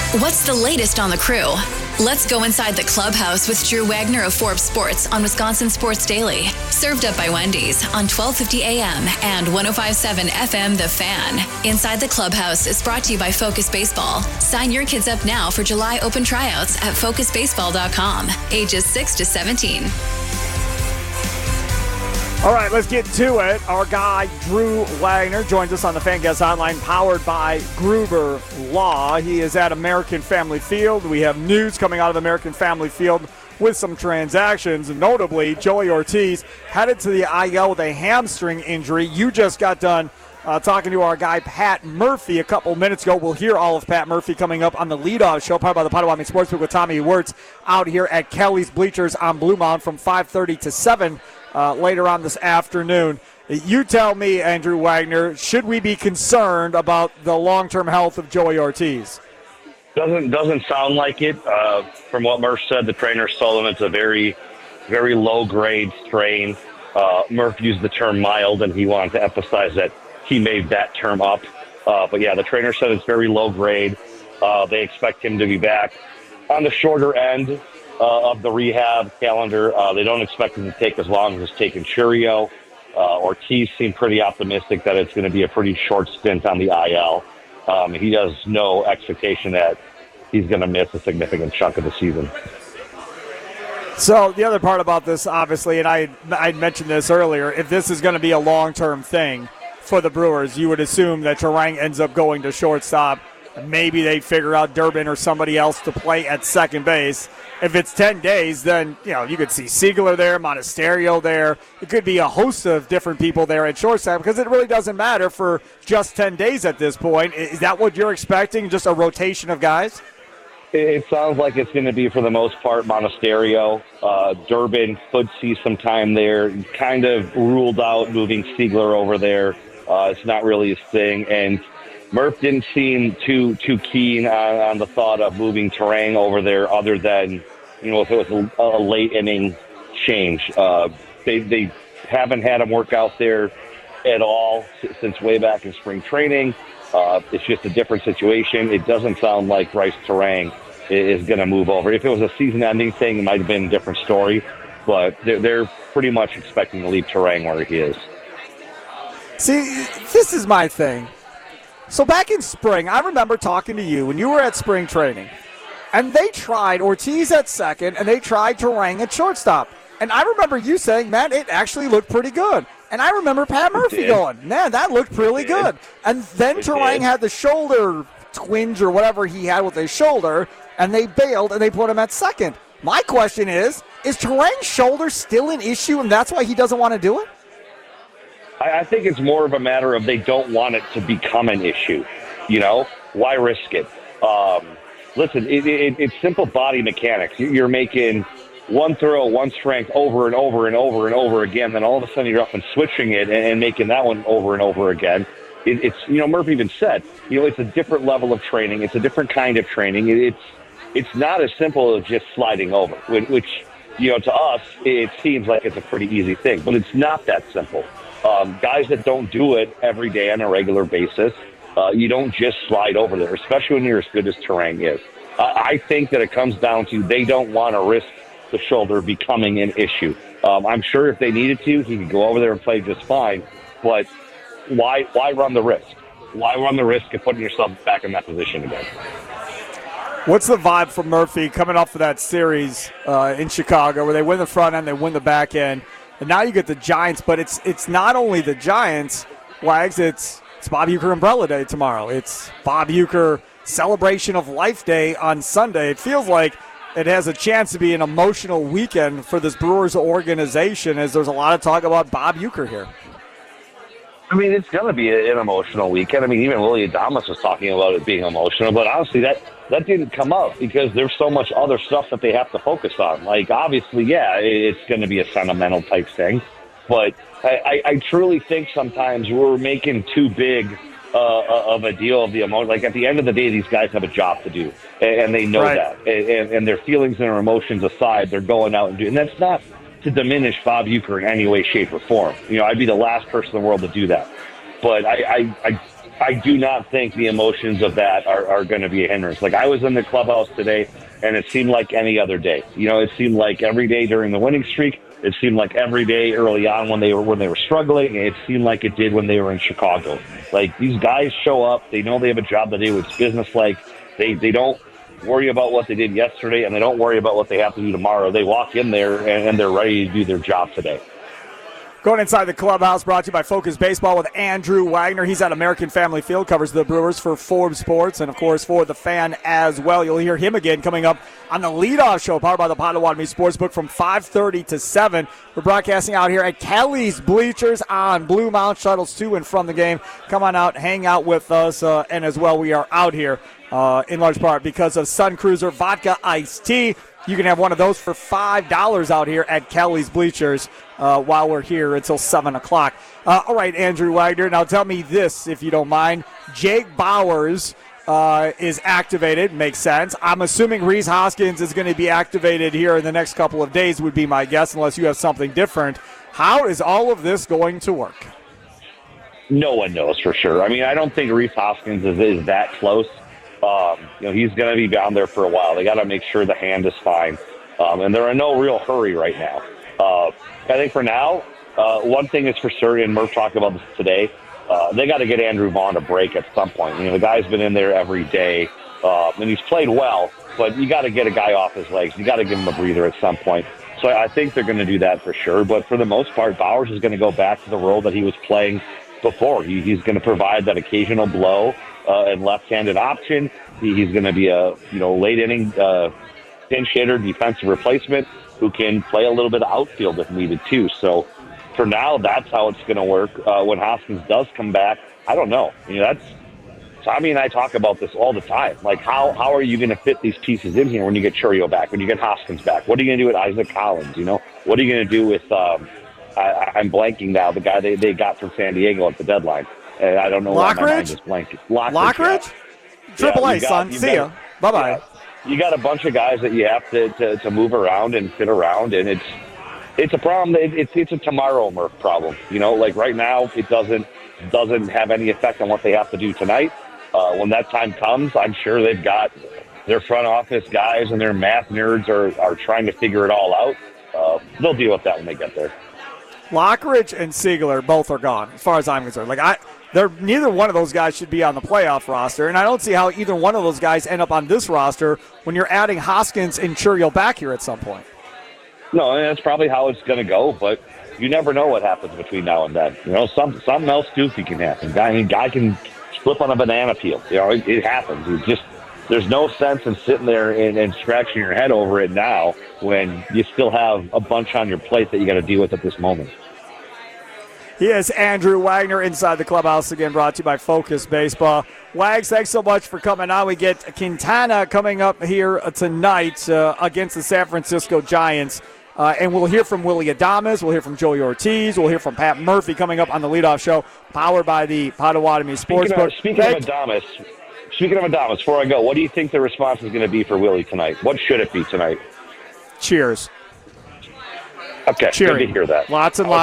What's the latest on the crew? Let's go inside the clubhouse with Drew Wagner of Forbes Sports on Wisconsin Sports Daily. Served up by Wendy's on 1250 AM and 105.7 FM The Fan. Inside the Clubhouse is brought to you by Focus Baseball. Sign your kids up now for July open tryouts at focusbaseball.com. Ages 6 to 17. All right, let's get to it. Our guy, Drew Wagner, joins us on the Fan Guest Hotline, powered by Gruber Law. He is at American Family Field. We have news coming out of American Family Field with some transactions. Notably, Joey Ortiz headed to the IL with a hamstring injury. You just got done talking to our guy, Pat Murphy, a couple minutes ago. We'll hear all of Pat Murphy coming up on the leadoff show, powered by the Potawatomi Sportsbook with Tommy Wirtz out here at Kelly's Bleachers on Blue Mound from 5:30 to 7. Later on this afternoon. You tell me, Andrew Wagner, should we be concerned about the long-term health of Joey Ortiz? Doesn't sound like it. From what Murph said, the trainer told him it's a very, very low-grade strain. Murph used the term mild, and he wanted to emphasize that he made that term up. But, yeah, the trainer said it's very low-grade. They expect him to be back on the shorter end of the rehab calendar. They don't expect him to take as long as it's taken Churio. Ortiz seemed pretty optimistic that it's going to be a pretty short stint on the IL. He has no expectation that he's going to miss a significant chunk of the season. So the other part about this, obviously, and I mentioned this earlier, if this is going to be a long-term thing for the Brewers, you would assume that Turang ends up going to shortstop. Maybe they figure out Durbin or somebody else to play at second base. If it's 10 days, then, you could see Siegler there, Monasterio there. It could be a host of different people there at shortstop because it really doesn't matter for just 10 days at this point. Is that what you're expecting, just a rotation of guys? It sounds like it's going to be, for the most part, Monasterio. Durbin could see some time there. Kind of ruled out moving Siegler over there. It's not really his thing. And Murph didn't seem too keen on the thought of moving Turang over there, other than, if it was a late inning change. They haven't had him work out there at all since way back in spring training. It's just a different situation. It doesn't sound like Bryce Turang is going to move over. If it was a season-ending thing, it might have been a different story. But they're pretty much expecting to leave Turang where he is. See, this is my thing. So back in spring, I remember talking to you when you were at spring training, and they tried Ortiz at second, and they tried Turang at shortstop. And I remember you saying, man, it actually looked pretty good. And I remember Pat Murphy going, man, that looked really good. And then Turang had the shoulder twinge or whatever he had with his shoulder, and they bailed, and they put him at second. My question is Turang's shoulder still an issue, and that's why he doesn't want to do it? I think it's more of a matter of they don't want it to become an issue. Why risk it? Listen, it's simple body mechanics. You're making one throw, one strength over and over and over and over again. Then all of a sudden you're up and switching it and making that one over and over again. It's Murphy even said, it's a different level of training. It's a different kind of training. It's not as simple as just sliding over, which to us, it seems like it's a pretty easy thing, but it's not that simple. Guys that don't do it every day on a regular basis, you don't just slide over there, especially when you're as good as Turang is. I think that it comes down to they don't want to risk the shoulder becoming an issue. I'm sure if they needed to, he could go over there and play just fine, but why run the risk? Why run the risk of putting yourself back in that position again? What's the vibe from Murphy coming off of that series in Chicago where they win the front end, they win the back end? And now you get the Giants, but it's not only the Giants, Wags, it's Bob Uecker Umbrella Day tomorrow. It's Bob Uecker Celebration of Life Day on Sunday. It feels like it has a chance to be an emotional weekend for this Brewers organization, as there's a lot of talk about Bob Uecker here. I mean, it's going to be an emotional weekend. I mean, even Willie Adames was talking about it being emotional, but honestly, that didn't come up because there's so much other stuff that they have to focus on. Like, obviously, yeah, it's going to be a sentimental type thing, but I truly think sometimes we're making too big of a deal of the emotion. Like, at the end of the day, these guys have a job to do, and they know that. And their feelings and their emotions aside, they're going out and doing. And that's not to diminish Bob Uecker in any way, shape, or form. I'd be the last person in the world to do that. But I I do not think the emotions of that are going to be a hindrance. Like, I was in the clubhouse today, and it seemed like any other day. It seemed like every day during the winning streak. It seemed like every day early on when they were struggling. It seemed like it did when they were in Chicago. Like, these guys show up. They know they have a job to do. It's business-like. They don't worry about what they did yesterday, and they don't worry about what they have to do tomorrow. They walk in there, and they're ready to do their job today. Going inside the clubhouse, brought to you by Focus Baseball with Andrew Wagner. He's at American Family Field, covers the Brewers for Forbes Sports, and, of course, for the Fan as well. You'll hear him again coming up on the leadoff show, powered by the Potawatomi Sportsbook from 5:30 to 7. We're broadcasting out here at Kelly's Bleachers on Blue Mound, shuttles to and from the game. Come on out, hang out with us, and as well, we are out here in large part because of Sun Cruiser Vodka Iced Tea. You can have one of those for $5 out here at Kelly's Bleachers while we're here until 7 o'clock. All right, Andrew Wagner, now tell me this, if you don't mind. Jake Bauers is activated. Makes sense. I'm assuming Rhys Hoskins is going to be activated here in the next couple of days would be my guess, unless you have something different. How is all of this going to work? No one knows for sure. I mean, I don't think Rhys Hoskins is that close. He's going to be down there for a while. They got to make sure the hand is fine. And they're in no real hurry right now. I think for now, one thing is for certain, and Murph talked about this today, they got to get Andrew Vaughn a break at some point. The guy's been in there every day, and he's played well, but you got to get a guy off his legs. You got to give him a breather at some point. So I think they're going to do that for sure. But for the most part, Bauers is going to go back to the role that he was playing before. He's going to provide that occasional blow and left-handed option. He's going to be a late inning pinch hitter, defensive replacement who can play a little bit of outfield if needed too. So for now, that's how it's going to work. When Hoskins does come back, I don't know. Tommy and I talk about this all the time. Like, how are you going to fit these pieces in here when you get Chourio back, when you get Hoskins back? What are you going to do with Isaac Collins? What are you going to do with I'm blanking now, the guy they got from San Diego at the deadline. And I don't know why my mind is blanking. Lockridge? Triple A, son. See ya. Bye-bye. Yeah. You got a bunch of guys that you have to move around and fit around, and it's a problem. It's a tomorrow Murph problem. Like right now, it doesn't have any effect on what they have to do tonight. When that time comes, I'm sure they've got their front office guys and their math nerds are trying to figure it all out. They'll deal with that when they get there. Lockridge and Siegler both are gone, as far as I'm concerned. Neither one of those guys should be on the playoff roster, and I don't see how either one of those guys end up on this roster when you're adding Hoskins and Chourio back here at some point. No, and that's probably how it's going to go, but you never know what happens between now and then. Something else goofy can happen. Guy can slip on a banana peel. It happens. There's no sense in sitting there and scratching your head over it now when you still have a bunch on your plate that you got to deal with at this moment. He is Andrew Wagner inside the clubhouse again, brought to you by Focus Baseball. Wags, thanks so much for coming on. We get Quintana coming up here tonight against the San Francisco Giants. And we'll hear from Willy Adames. We'll hear from Joey Ortiz. We'll hear from Pat Murphy coming up on the leadoff show, powered by the Potawatomi Sportsbook. Speaking of Adames, before I go, what do you think the response is going to be for Willie tonight? What should it be tonight? Cheers. Okay, cheering. Good to hear that. Lots and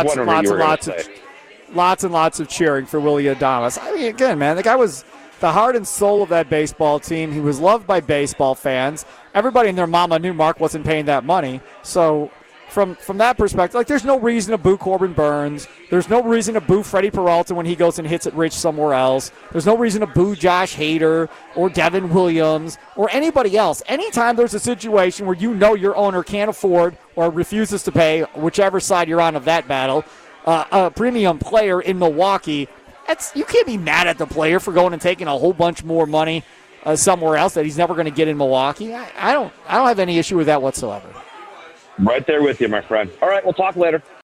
lots of cheering for Willy Adames. I mean, again, man, the guy was the heart and soul of that baseball team. He was loved by baseball fans. Everybody and their mama knew Mark wasn't paying that money. So from that perspective, there's no reason to boo Corbin Burns. There's no reason to boo Freddie Peralta when he goes and hits it rich somewhere else. There's no reason to boo Josh Hader or Devin Williams or anybody else. Anytime there's a situation where your owner can't afford or refuses to pay, whichever side you're on of that battle, a premium player in Milwaukee, you can't be mad at the player for going and taking a whole bunch more money somewhere else that he's never going to get in Milwaukee. I don't have any issue with that whatsoever. Right there with you, my friend. All right, we'll talk later.